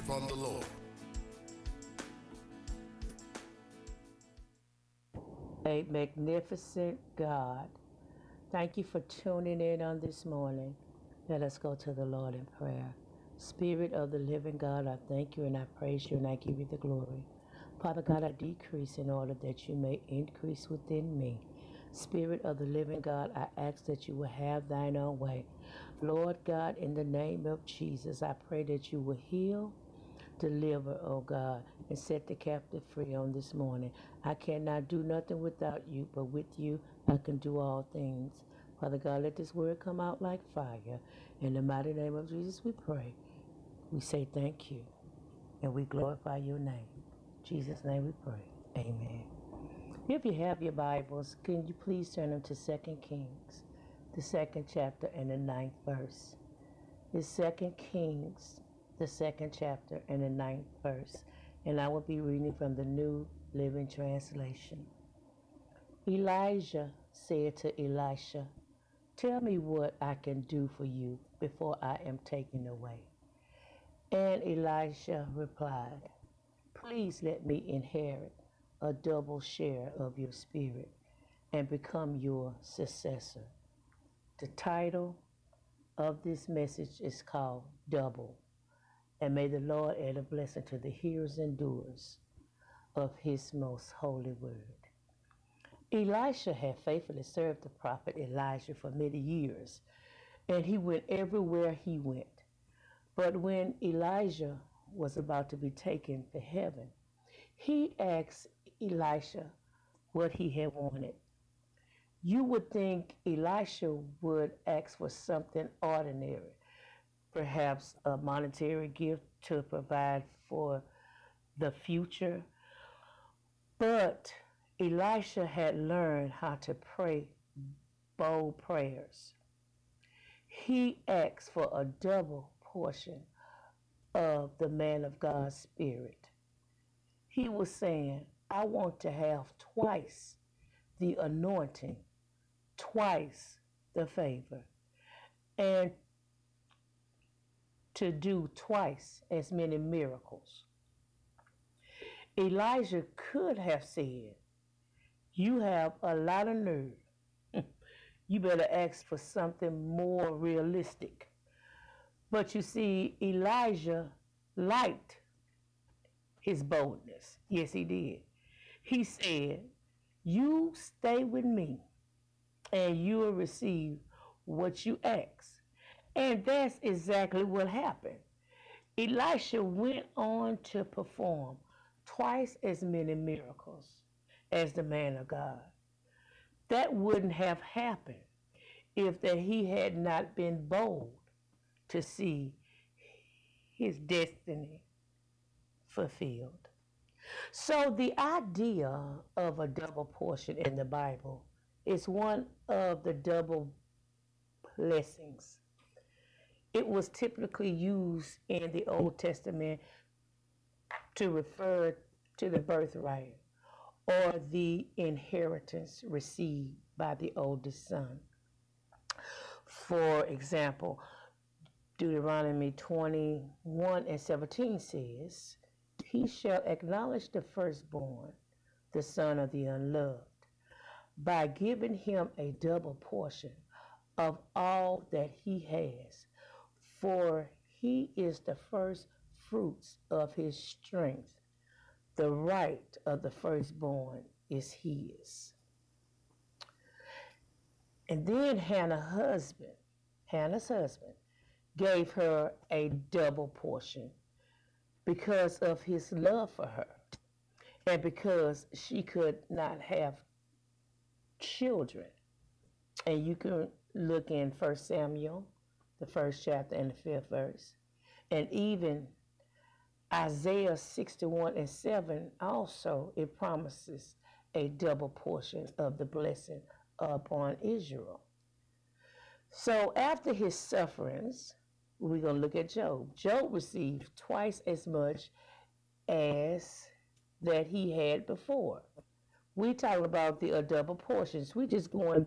from the Lord. A magnificent God. Thank you for tuning in on this morning. Let us go to the Lord in prayer. Spirit of the living God, I thank you and I praise you and I give you the glory. Father God, I decrease in order that you may increase within me. Spirit of the living God, I ask that you will have thine own way. Lord God, in the name of Jesus, I pray that you will heal, deliver, oh God, and set the captive free on this morning. I cannot do nothing without you, but with you I can do all things. Father God, let this word come out like fire. In the mighty name of Jesus we pray. We say thank you, and we glorify your name. In Jesus' name we pray. Amen. If you have your Bibles, can you please turn them to 2 Kings, the 2nd chapter and the 9th verse. It's 2 Kings, the 2nd chapter and the 9th verse, and I will be reading from the New Living Translation. Elijah said to Elisha, "Tell me what I can do for you before I am taken away." And Elisha replied, "Please let me inherit a double share of your spirit and become your successor." The title of this message is called Double, and may the Lord add a blessing to the hearers and doers of his most holy word. Elisha had faithfully served the prophet Elijah for many years, and he went everywhere he went. But when Elijah was about to be taken to heaven, he asked Elisha what he had wanted. You would think Elisha would ask for something ordinary, perhaps a monetary gift to provide for the future. But Elisha had learned how to pray bold prayers. He asked for a double portion of the man of God's spirit. He was saying, I want to have twice the anointing, twice the favor, and to do twice as many miracles. Elijah could have said, "You have a lot of nerve. You better ask for something more realistic." But you see, Elijah liked his boldness. Yes, he did. He said, "You stay with me and you will receive what you ask." And that's exactly what happened. Elisha went on to perform twice as many miracles as the man of God. That wouldn't have happened if that he had not been bold to see his destiny fulfilled. So the idea of a double portion in the Bible is one of the double blessings. It was typically used in the Old Testament to refer to the birthright or the inheritance received by the oldest son. For example, Deuteronomy 21 and 17 says, "He shall acknowledge the firstborn, the son of the unloved, by giving him a double portion of all that he has, for he is the first fruits of his strength. The right of the firstborn is his." And then Hannah's husband, gave her a double portion because of his love for her and because she could not have children. And you can look in 1 Samuel, the 1st chapter and the 5th verse. And even Isaiah 61 and 7 also, it promises a double portion of the blessing upon Israel. So after his sufferings, we're going to look at Job. Job received twice as much as that he had before. We talk about the double portions. We just going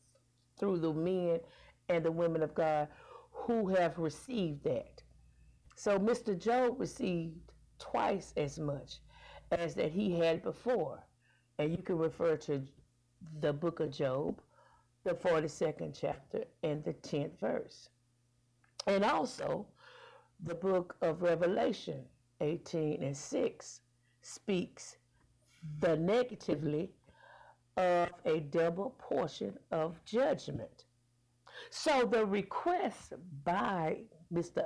through the men and the women of God who have received that. So Mr. Job received twice as much as that he had before. And you can refer to the book of Job, the 42nd chapter and the 10th verse. And also the book of Revelation 18 and 6 speaks the negatively of a double portion of judgment. So the request by Mr.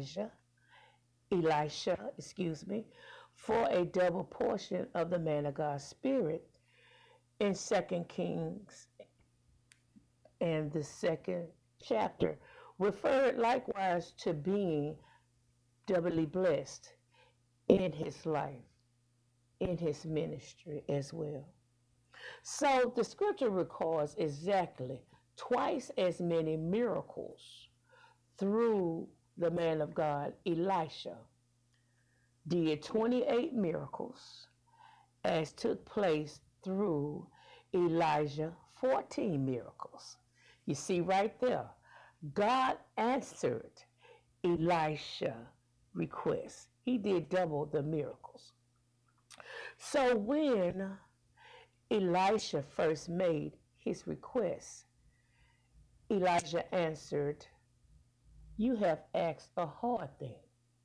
Elisha, for a double portion of the man of God's spirit in 2 Kings and the second chapter referred likewise to being doubly blessed in his life, in his ministry as well. So the scripture records exactly twice as many miracles through the man of God, Elisha, did 28 miracles as took place through Elijah, 14 miracles. You see right there, God answered Elisha's request. He did double the miracles. So when Elisha first made his request, Elijah answered, "You have asked a hard thing.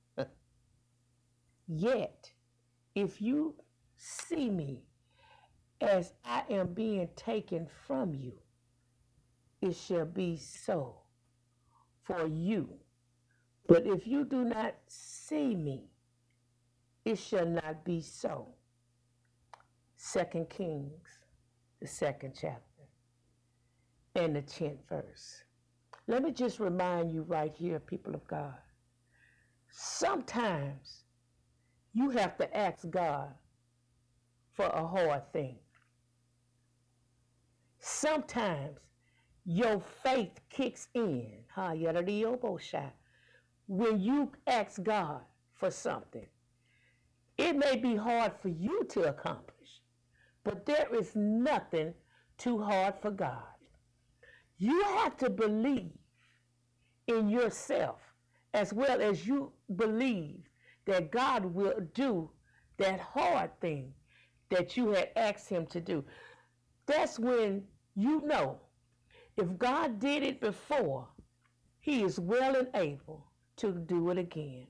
Yet, if you see me as I am being taken from you, it shall be so for you. But if you do not see me, it shall not be so." 2 Kings, the second chapter, and the 10th verse. Let me just remind you right here, people of God. Sometimes you have to ask God for a hard thing. Sometimes your faith kicks in when you ask God for something. It may be hard for you to accomplish, but there is nothing too hard for God. You have to believe in yourself as well as you believe that God will do that hard thing that you had asked him to do. That's when you know if God did it before, he is well and able to do it again.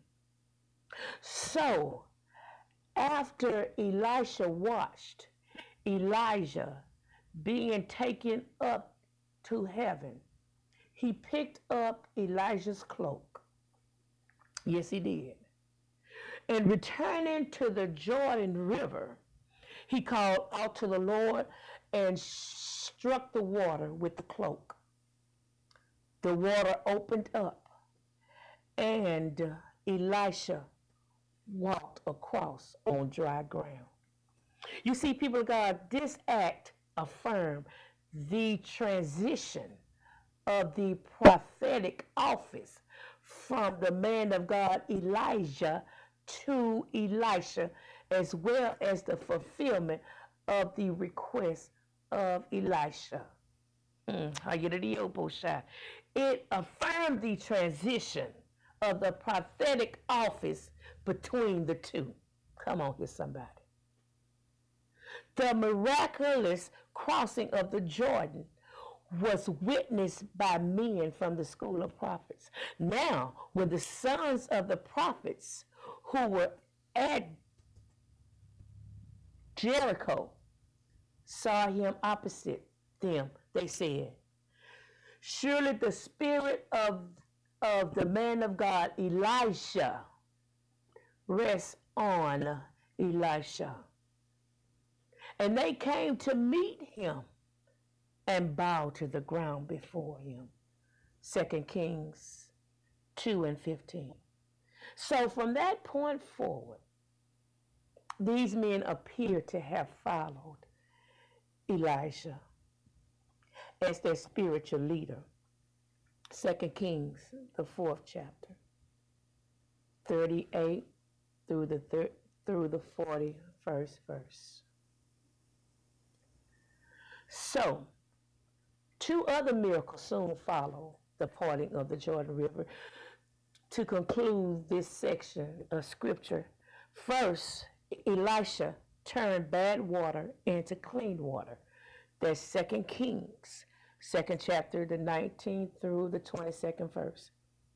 So after Elisha watched Elijah being taken up to heaven, he picked up Elijah's cloak. Yes, he did. And returning to the Jordan River, he called out to the Lord and struck the water with the cloak. The water opened up, and Elisha walked across on dry ground. You see, people of God, this act affirmed the transition of the prophetic office from the man of God Elijah to Elisha, as well as the fulfillment of the request of Elisha. It affirmed the transition of the prophetic office between the two. Come on here, somebody. The miraculous crossing of the Jordan was witnessed by men from the school of prophets. Now, when the sons of the prophets who were at Jericho saw him opposite them, they said, "Surely the spirit of the man of God, Elisha, rests on Elisha." And they came to meet him and bow to the ground before him. 2 Kings 2 and 15. So from that point forward, these men appear to have followed Elijah as their spiritual leader. 2 Kings, the 4th chapter, 38 through the 41st verse. So, two other miracles soon followed the parting of the Jordan River to conclude this section of scripture. First, Elisha turned bad water into clean water. That's 2 Kings, 2nd chapter, the 19th through the 22nd verse.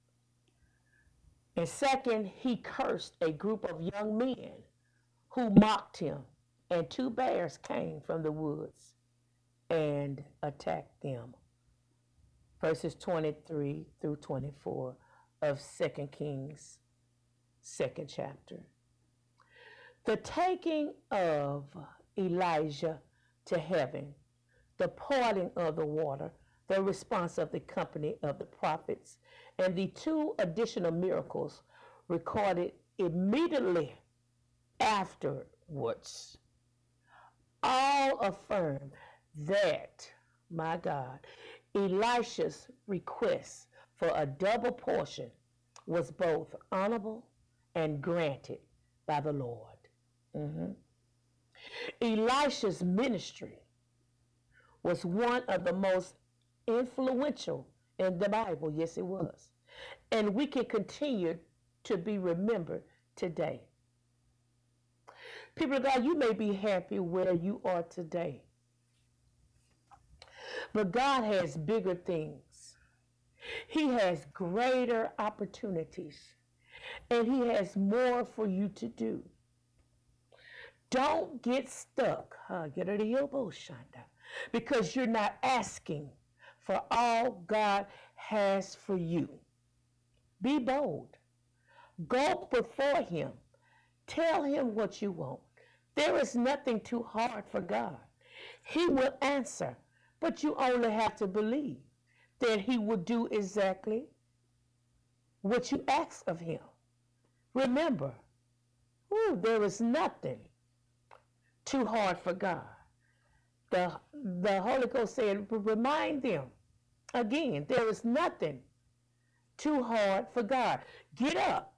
And second, he cursed a group of young men who mocked him, and 2 bears came from the woods and attacked them. Verses 23 through 24 of 2 Kings, 2nd chapter. The taking of Elijah to heaven, the parting of the water, the response of the company of the prophets, and the 2 additional miracles recorded immediately afterwards all affirm that, my God, Elisha's request for a double portion was both honorable and granted by the Lord. Elisha's ministry was one of the most influential in the Bible. Yes, it was. And we can continue to be remembered today. People of God, you may be happy where you are today, but God has bigger things. He has greater opportunities, and He has more for you to do. Don't get stuck, because you're not asking for all God has for you. Be bold. Go before Him. Tell Him what you want. There is nothing too hard for God. He will answer, but you only have to believe that He will do exactly what you ask of Him. Remember, there is nothing too hard for God. The Holy Ghost said, remind them again, there is nothing too hard for God. Get up.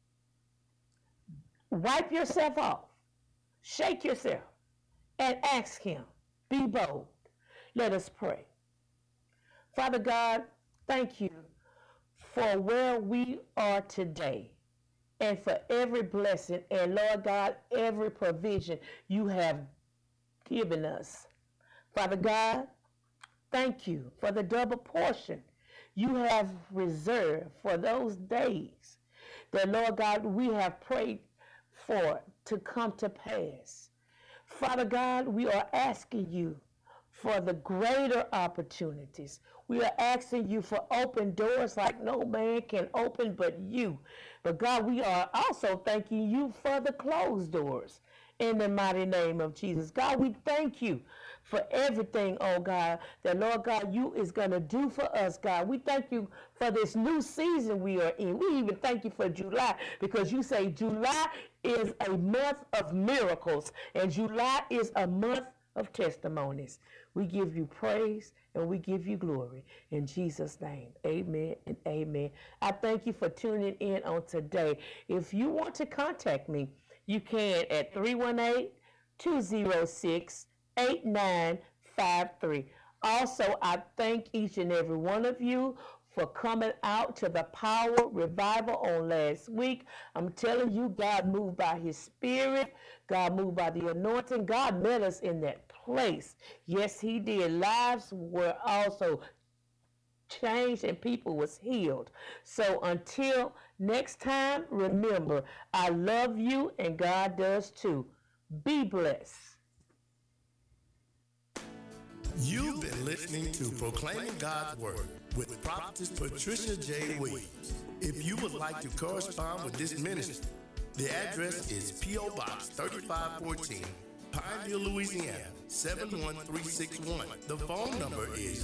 Wipe yourself off. Shake yourself and ask Him. Be bold. Let us pray. Father God, thank you for where we are today and for every blessing and, Lord God, every provision you have given us. Father God, thank you for the double portion you have reserved for those days that, Lord God, we have prayed for to come to pass. Father God, we are asking you for the greater opportunities. We are asking you for open doors like no man can open but you. But God, we are also thanking you for the closed doors in the mighty name of Jesus. God, we thank you for everything, oh God, that Lord God, you is going to do for us, God. We thank you for this new season we are in. We even thank you for July, because you say July is a month of miracles and July is a month of testimonies. We give you praise and we give you glory. In Jesus' name, amen and amen. I thank you for tuning in on today. If you want to contact me, you can at 318-206-8953. Also, I thank each and every one of you for coming out to the Power Revival on last week. I'm telling you, God moved by His Spirit. God moved by the anointing. God met us in that place. Yes, He did. Lives were also changed and people was healed. So until next time, remember, I love you and God does too. Be blessed. You've been listening to Proclaiming God's Word with Prophetess Patricia J. Williams. If you would like to correspond with this ministry, the address is P.O. Box 3514, Pineville, Louisiana, 71361. The phone number is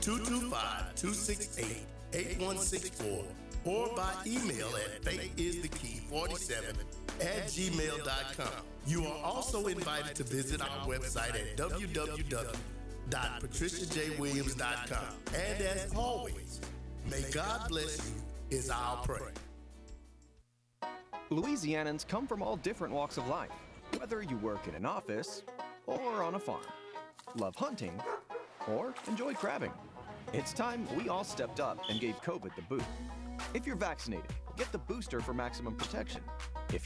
225-268-8164, or by email at faithisthekey47@gmail.com. You are also invited to visit our website at www.patriciajwilliams.com. And as always, may God bless you is our prayer. Louisianans come from all different walks of life, whether you work in an office or on a farm, love hunting or enjoy crabbing. It's time we all stepped up and gave COVID the boot. If you're vaccinated, Get the booster for maximum protection.